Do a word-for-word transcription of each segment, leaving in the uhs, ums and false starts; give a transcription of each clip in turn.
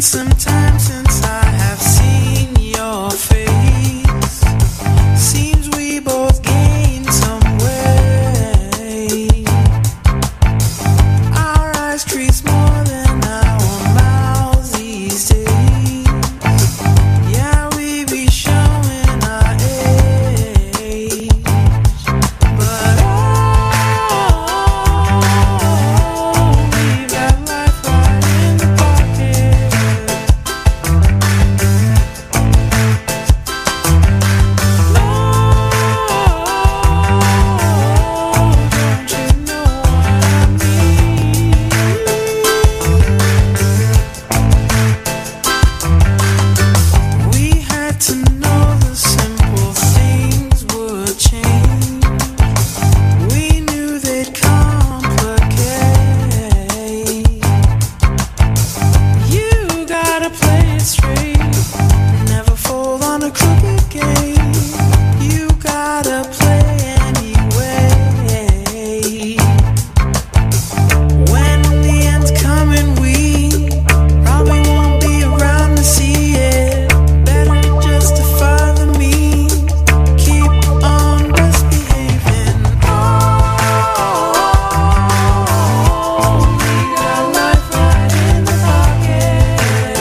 some time since I have seen your face. Seems we both gained some weight. Our eyes crease more than our mouths these days. Yeah, we be showing our age. But oh, we got life right in the pocket. No, don't you know what I mean? We had to know the simple things would change. We knew they'd complicate. You gotta play it straight, never fold on a crooked game. You gotta play anyway. When the end's coming, we probably won't be around to see it. Better justify the means, keep on misbehaving. Oh, we got life right in the pocket.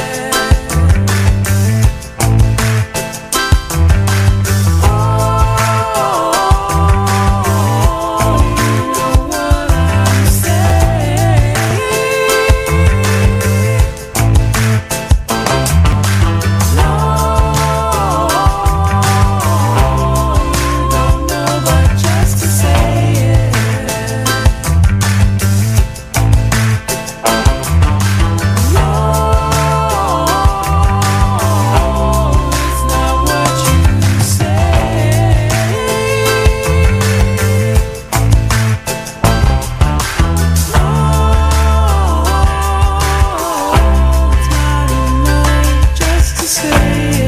Oh, you know what I'm saying. No, you don't know, but just to say it. No, it's not what you say. No, it's not enough just to say it.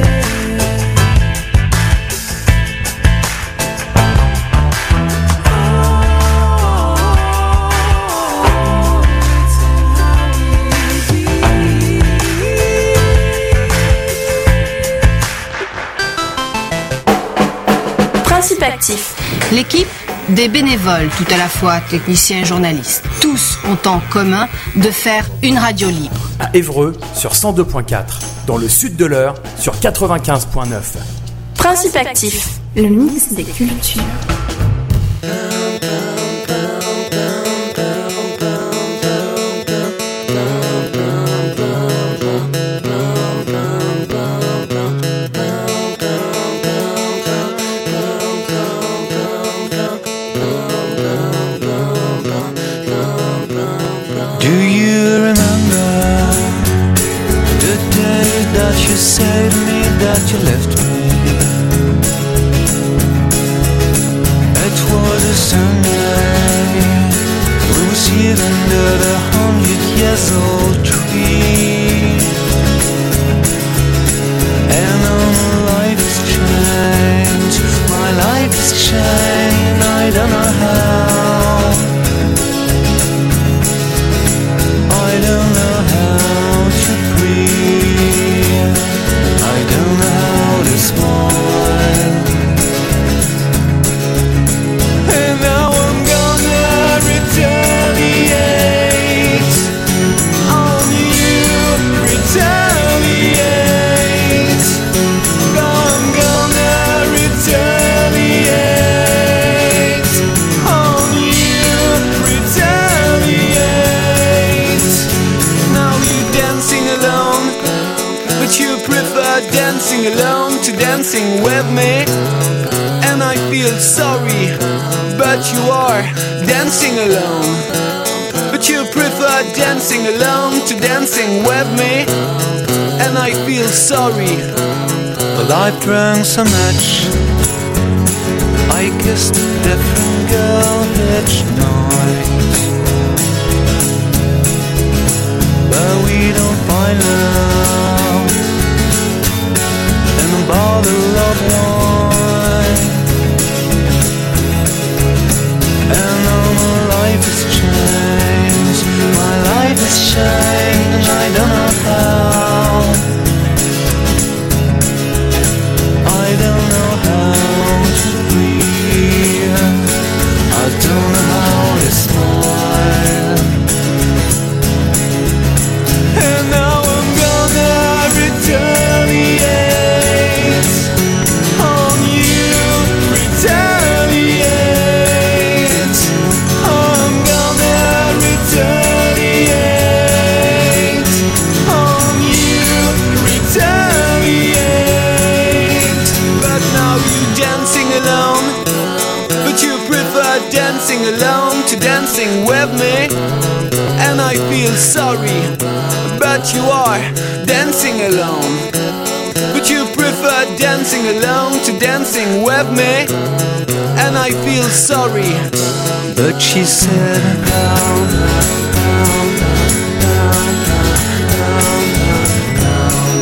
Principe actif. L'équipe, des bénévoles tout à la fois, techniciens et journalistes. Tous ont en commun de faire une radio libre. À Évreux sur cent deux point quatre, dans le sud de l'Eure sur quatre-vingt-quinze point neuf. Principe actif. Le mix des cultures. Do you remember the day that you said to me that you left me? It was a Sunday. We were sitting under the hundred years old tree. And now my life has changed. My life has changed. I don't know how. I don't know how to breathe. I don't know how to smile. And now I'm gonna retaliate on you, retaliate. I'm gonna retaliate on you, retaliate. Now you're dancing alone, but you prefer dancing alone to dancing with me. And I feel sorry, but you are dancing alone. But you prefer dancing alone to dancing with me. And I feel sorry. Well, I've drank so much, I kissed a different girl each night. But we don't find love in a bottle of wine. And now my life has changed. My life has changed, and I don't know how. that you are dancing alone, but you prefer dancing alone to dancing with me, and I feel sorry. But she said, down, down, down, down, down,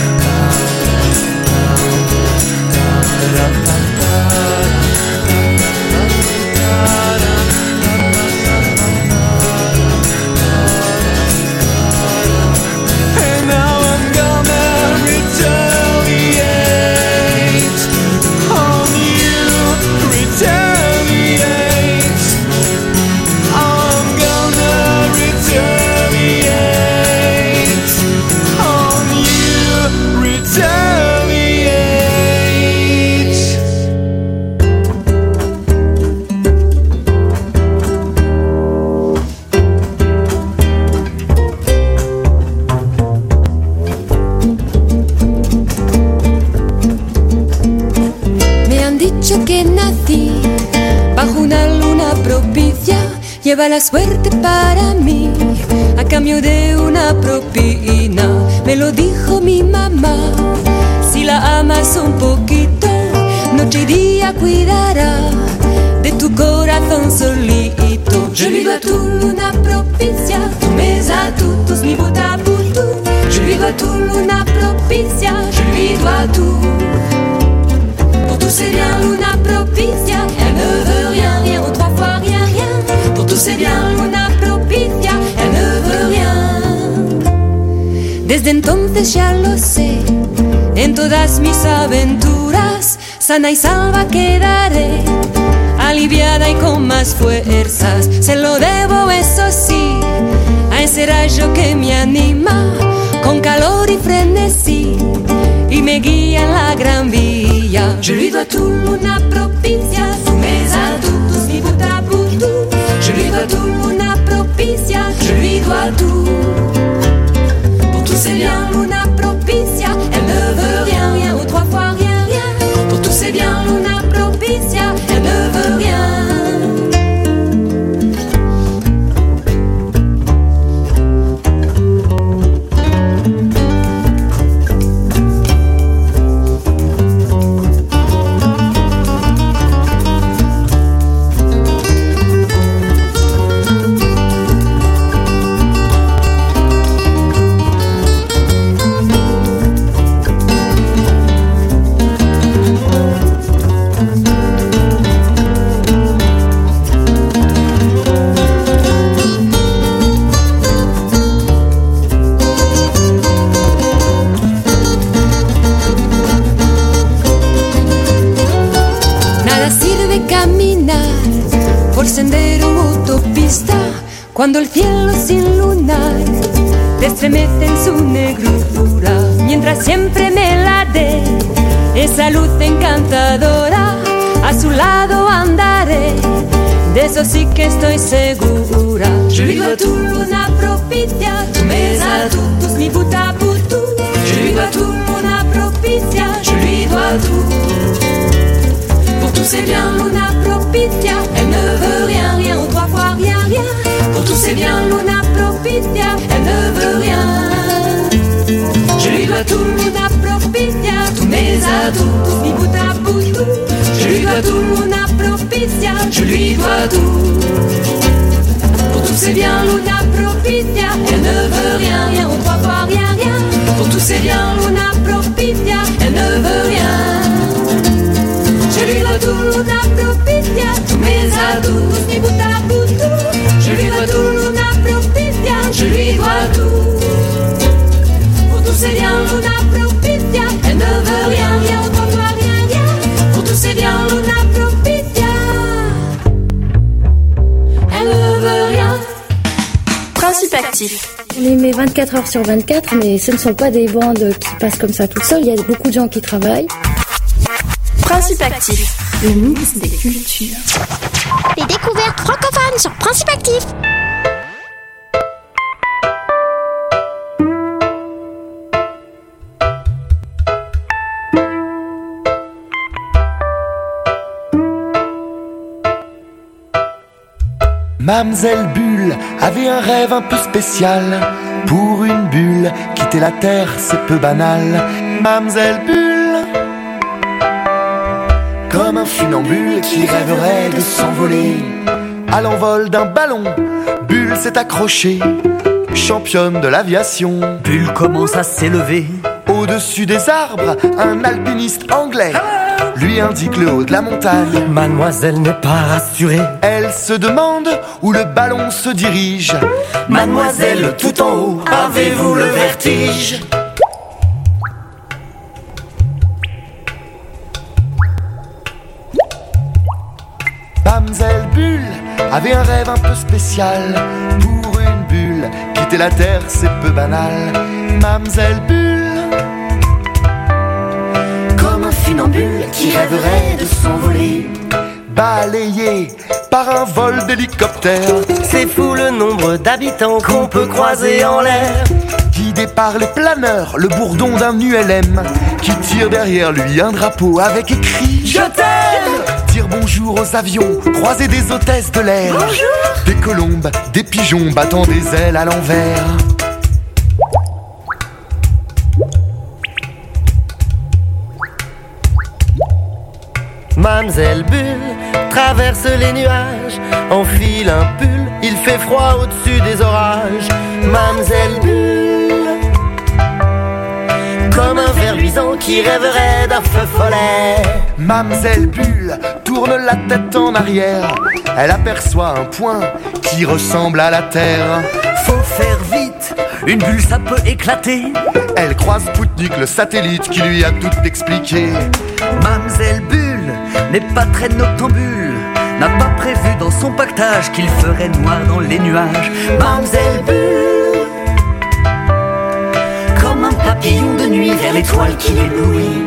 down, down, and now I'm gonna retaliate on you, retaliate. I'm gonna retaliate on you, retaliate. Me han dicho que nací bajo una luna propicia, lleva la suerte para mí a cambio de una propina. Me lo dijo mi mamá, si la amas un poquito, noche y día cuidará de tu corazón solito. Je lui dois tout luna propicia, tous mes atouts, tous mi bout à bout tout. Je lui dois tout luna propicia, je lui dois tout. Pour tous c'est bien luna propicia, elle ne veut rien, rien ou trois fois rien, rien. Pour tous c'est bien luna propicia, elle ne veut rien. Desde entonces ya lo sé, en todas mis aventuras, sana y salva quedaré, aliviada y con más fuerzas. Se lo debo, eso sí, a ese rayo que me anima, con calor y frenesí, y me guía en la gran vía. Je lui dois tout luna propicia, tous mes atouts, tous mi bout à bout tout. Je lui dois tout luna propicia, je lui dois tout. Pour tous c'est bien luna propicia, elle ne veut rien, rien ou trois fois rien, rien. Pour tous c'est bien luna propicia, elle ne veut rien. Sendero u autopista, cuando el cielo sin lunar te estremece en su negrura, mientras siempre me la dé esa luz encantadora, a su lado andaré, de eso sí que estoy segura. Je lui dois tout luna propicia, tous mes atouts, tous mi bout à bout tout. Je lui dois tout luna propicia, je lui dois tout. Pour tous c'est bien luna propicia, elle ne veut rien, rien ou trois fois rien, rien. Pour tous c'est bien luna propicia, elle ne veut rien. Je lui dois tout luna propicia, tous mes atouts, tous mi bout à bout tout. Je lui dois tout luna propicia, je lui dois tout. Pour tous c'est bien luna propicia, elle ne veut rien, rien ou trois fois rien, rien. Pour tous c'est bien luna propicia, elle ne veut rien. Je lui dois tout luna propicia, tous mes atouts, tous mi bout à bout tout. Je lui dois tout luna propicia, je lui dois tout. Pour tous c'est bien luna propicia, elle ne veut rien, rien ou trois fois rien, rien. Pour tous c'est bien luna propicia, elle ne veut rien. Principe actif. On les met vingt-quatre heures sur vingt-quatre, mais ce ne sont pas des bandes qui passent comme ça toutes seules. Il y a beaucoup de gens qui travaillent. Principe actif. Le mix des cultures. Les découvertes francophones sur Principe actif. Mamselle Bulle avait un rêve un peu spécial. Pour une bulle, quitter la terre c'est peu banal. Mamselle Bulle, comme un funambule qui rêverait de s'envoler. À l'envol d'un ballon, Bulle s'est accrochée, championne de l'aviation. Bulle commence à s'élever. Au-dessus des arbres, un alpiniste anglais lui indique le haut de la montagne. Mademoiselle n'est pas rassurée. Elle se demande où le ballon se dirige. Mademoiselle, tout en haut, avez-vous le vertige? Mamselle Bulle avait un rêve un peu spécial. Pour une bulle, quitter la terre c'est peu banal. Mamselle Bulle, comme un funambule qui rêverait de s'envoler. Balayé par un vol d'hélicoptère. C'est fou le nombre d'habitants qu'on peut croiser en l'air. Guidé par les planeurs, le bourdon d'un U L M qui tire derrière lui un drapeau avec écrit Je t'aime. Dire bonjour aux avions, croiser des hôtesses de l'air. Bonjour. Des colombes, des pigeons battant des ailes à l'envers. Mamselle Bulle traverse les nuages, enfile un pull, il fait froid au-dessus des orages. Mamselle Bulle, comme un ver luisant qui rêverait d'un feu follet. Mamselle Bulle tourne la tête en arrière. Elle aperçoit un point qui ressemble à la terre. Faut faire vite, une bulle ça peut éclater. Elle croise Spoutnik, le satellite qui lui a tout expliqué. Mamselle Bulle n'est pas très noctambule, n'a pas prévu dans son pactage qu'il ferait noir dans les nuages. Mamselle Bulle, comme un papillon de nuit vers l'étoile qui l'éblouit.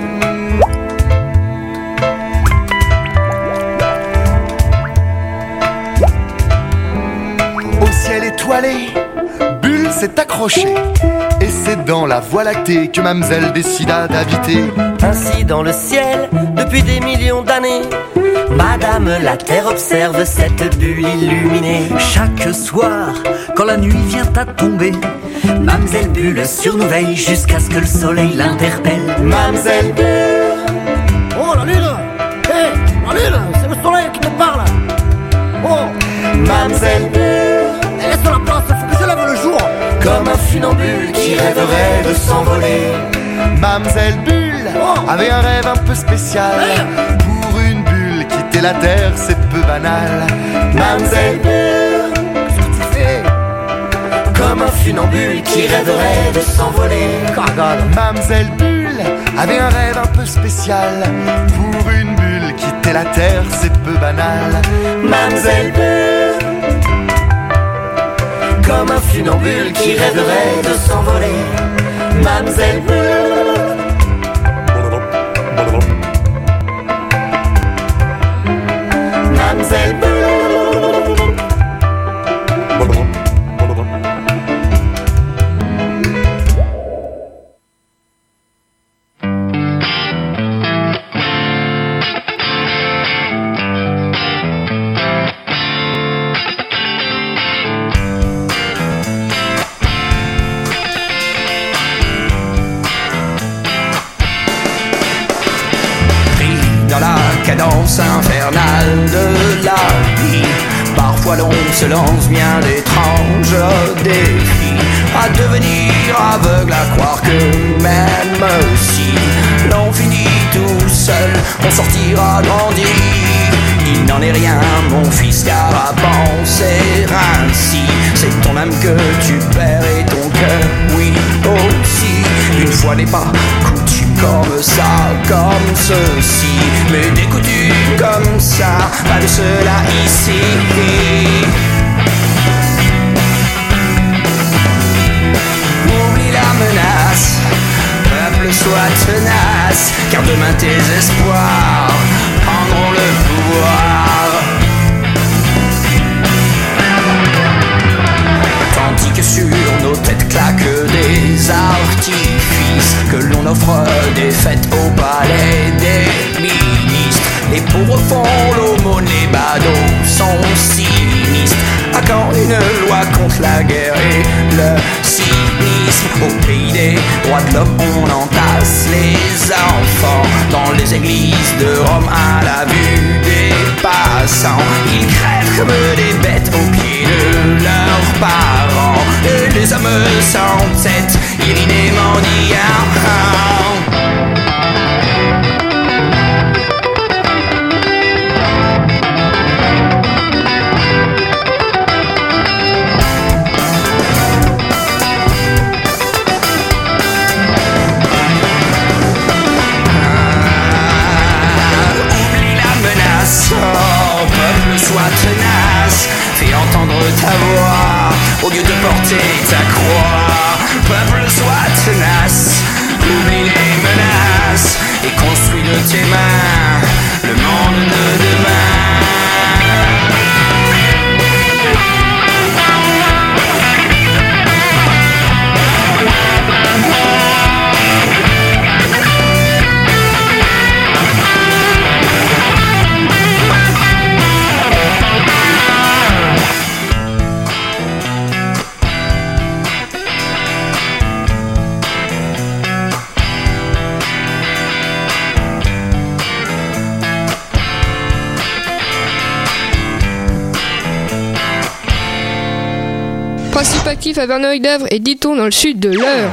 Au ciel étoilé, Bulle s'est accrochée. Et c'est dans la Voie lactée que Mamselle décida d'habiter. Ainsi dans le ciel, depuis des millions d'années, Madame la Terre observe cette bulle illuminée. Chaque soir, quand la nuit vient à tomber, Mamselle Bulle sur nous veille jusqu'à ce que le soleil l'interpelle. Mamselle Bulle, oh la lune, hé, hey, la lune, c'est le soleil qui me parle. Oh, Mamselle Bulle, laisse la place, faut que je lève le jour. Comme un funambule qui rêverait de s'envoler. Mamselle Bulle avait un rêve un peu spécial. Pour une bulle, quitter la terre c'est peu banal. Mamselle Bulle, qu'est-ce que tu fais? comme un funambule qui rêverait de s'envoler. Mamselle Bulle avait un rêve un peu spécial. Pour une bulle, quitter la terre c'est peu banal. Mamselle Bulle, comme un funambule qui rêverait de s'envoler. Mamselle Bulle, Mamselle Bulle. Cadence infernale de la vie. Parfois l'on se lance bien d'étranges défis, à devenir aveugle, à croire que même si l'on finit tout seul, on sortira grandi. Il n'en est rien mon fils, car à penser ainsi, c'est ton âme que tu perds et ton cœur, oui aussi. Une fois n'est pas coutume comme ça, comme ceci, mais des coutumes comme ça, pas de cela ici. Oublie la menace, peuple sois tenace, car demain tes espoirs prendront le pouvoir. Tandis que sur nos têtes claquent des artifices, que l'on offre des fêtes au palais des ministres. Les pauvres font l'aumône, les badauds sont sinistres. À quand une loi contre la guerre et le cynisme? Au pays des droits de l'homme, on entasse les enfants dans les églises de Rome à la vue des passants. Ils crèvent comme des bêtes aux pieds de leurs parents. Et les hommes sans tête, iridés mendiants. Sois tenace, fais entendre ta voix au lieu de porter ta croix. Peuple, sois tenace, oublie les menaces et construis de tes mains le monde de demain. Principe actif à Verneuil-d'Avre et dit-on dans le sud de l'Eure.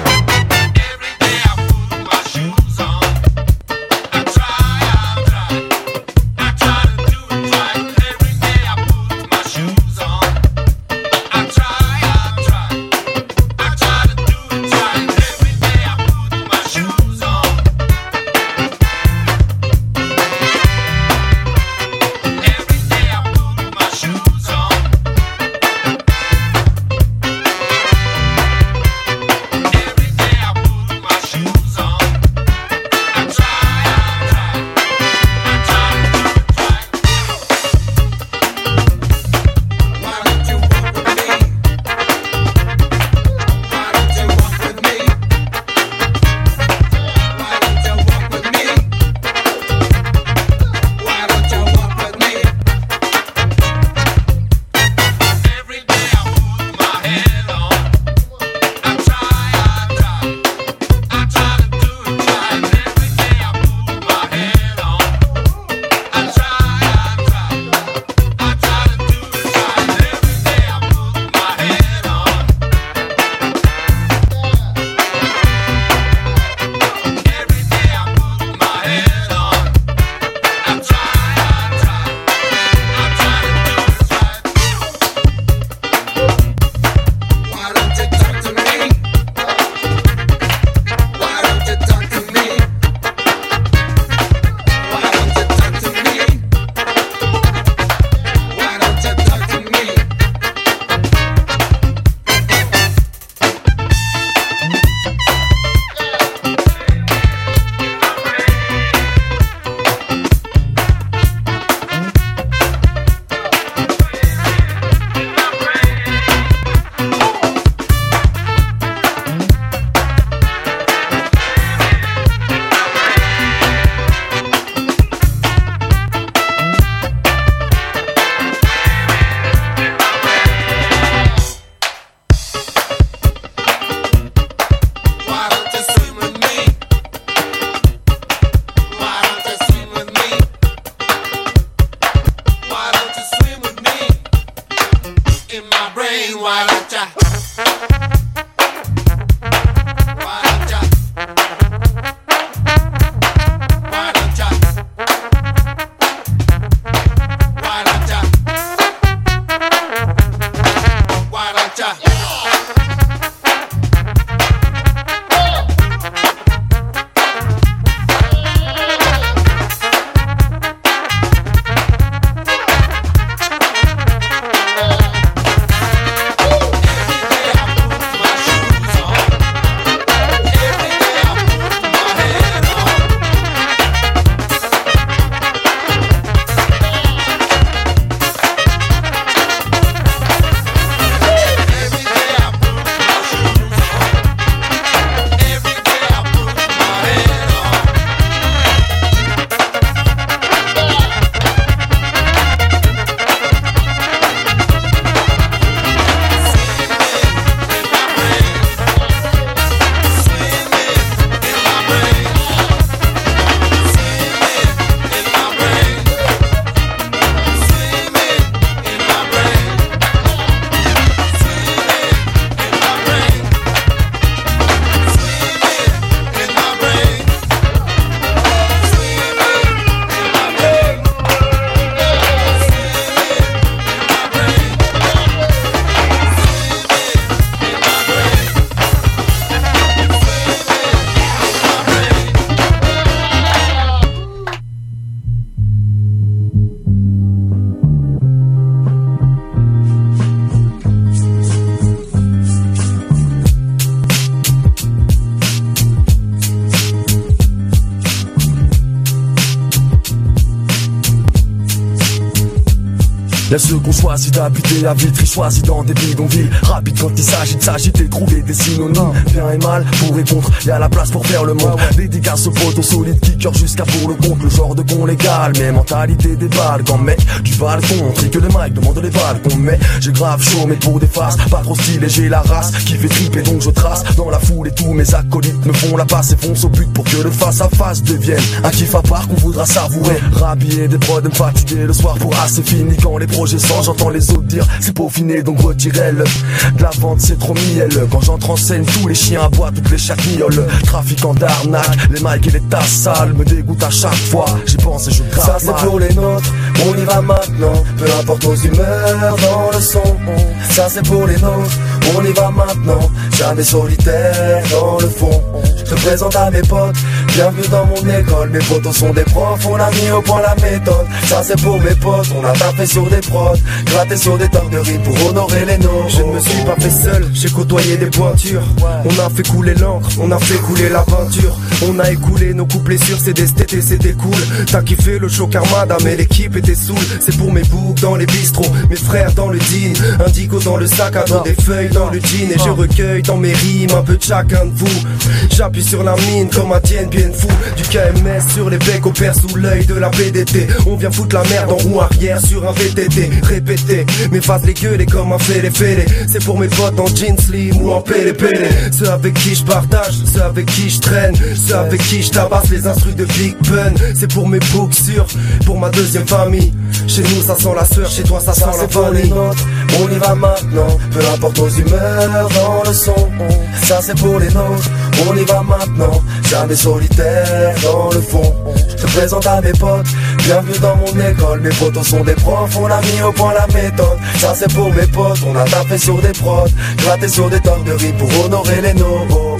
Y'a ceux qu'on choisit d'habiter à Vitry, choisis dans des bidonvilles. Rapide quand il s'agit de s'agiter, trouver des synonymes. Bien et mal, pour et contre, y'a la place pour faire le monde. Dédicace aux potos solides qui cœur jusqu'à pour le compte. Le genre de con légal, mais mentalité des balles. Quand mec du balcon, tri que le mic demande les balles qu'on met. J'ai grave chaud mais pour des faces, pas trop stylé, j'ai la race qui fait triper donc je trace dans la foule et tous mes acolytes me font la passe et foncent au but pour que le face à face devienne un kiff à part qu'on voudra savourer. Rhabiller des prods, me fatiguer le soir pour assez fini quand les projets sortent, j'entends les autres dire c'est peaufiné donc retirez-le. De la vente c'est trop mielleux quand j'entre en scène, tous les chiens aboient, toutes les chattes miaulent. Trafiquant d'arnaque, les mics et les tasses sales me dégoûtent à chaque fois, j'y pense et je grave. Ça c'est pour les nôtres, on y va maintenant, peu importe nos humeurs dans le son. Ça c'est pour les nôtres, on y va maintenant, jamais solitaire dans le fond. Je te présente à mes potes, bienvenue dans mon école. Mes potos sont des profs, on a mis au point la méthode. Ça c'est pour mes potes, on a tapé sur des prods, gratté sur des tonnes de rimes pour honorer les nôtres. Je ne me suis pas fait seul, j'ai côtoyé des pointures. On a fait couler l'encre, on a fait couler la peinture. On a écoulé nos couplets sur C D, c'était c'était cool. T'as kiffé le show Armada, mais l'équipe était saoule. C'est pour mes boucs dans les bistrots, mes frères dans le jean, indigo dans le sac à dos, des feuilles dans le jean. Et je recueille dans mes rimes un peu de chacun de vous. J'appuie sur la mine comme un Tien Bien Phu. Du K M S sur les becs au père sous l'œil de la B D T. On vient foutre la merde en roue arrière sur un V T T. Répété, mes faces les gueules comme un fêlé fêlé. C'est pour mes potes en jeans slim ou en pélé pélé. Ceux avec qui je partage, ceux avec qui je traîne, ceux avec qui je tabasse les instrus de Big Pun. C'est pour mes books sûrs, pour ma deuxième famille. Chez nous ça sent la sueur, chez toi ça sent la vanille. On y va maintenant, peu importe nos humeurs dans le son. Ça c'est pour les nôtres, on y va maintenant, jamais solitaire dans le fond. Je te présente à mes potes, bienvenue dans mon école. Mes potos sont des profs, on a mis au point la méthode. Ça c'est pour mes potes, on a tapé sur des prods, gratté sur des tonnes de rimes pour honorer les nôtres.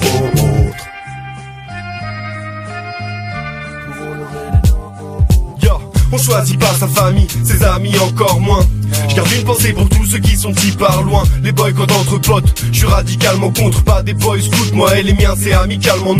On choisit pas sa famille, ses amis encore moins. Je garde une pensée pour tous ceux qui sont si par loin. Les boycotts entre potes, je suis radicalement contre. Pas des boys scouts, moi et les miens c'est amicalement.